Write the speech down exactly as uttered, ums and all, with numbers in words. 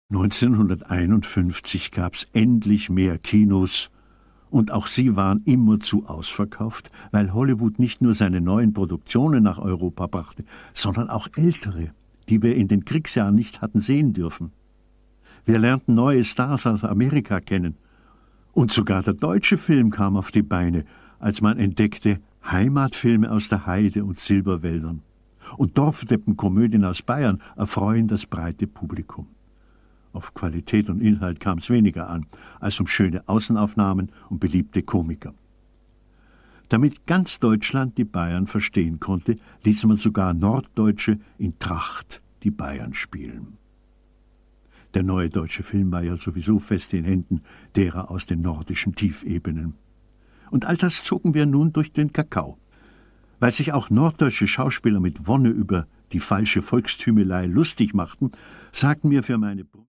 neunzehnhunderteinundfünfzig gab's endlich mehr Kinos, und auch sie waren immerzu ausverkauft, weil Hollywood nicht nur seine neuen Produktionen nach Europa brachte, sondern auch ältere, die wir in den Kriegsjahren nicht hatten sehen dürfen. Wir lernten neue Stars aus Amerika kennen. Und sogar der deutsche Film kam auf die Beine, als man entdeckte Heimatfilme aus der Heide und Silberwäldern. Und Dorfdeppenkomödien aus Bayern erfreuen das breite Publikum. Auf Qualität und Inhalt kam es weniger an, als um schöne Außenaufnahmen und beliebte Komiker. Damit ganz Deutschland die Bayern verstehen konnte, ließ man sogar Norddeutsche in Tracht die Bayern spielen. Der neue deutsche Film war ja sowieso fest in Händen derer aus den nordischen Tiefebenen. Und all das zogen wir nun durch den Kakao. Weil sich auch norddeutsche Schauspieler mit Wonne über die falsche Volkstümelei lustig machten, sagten wir für meine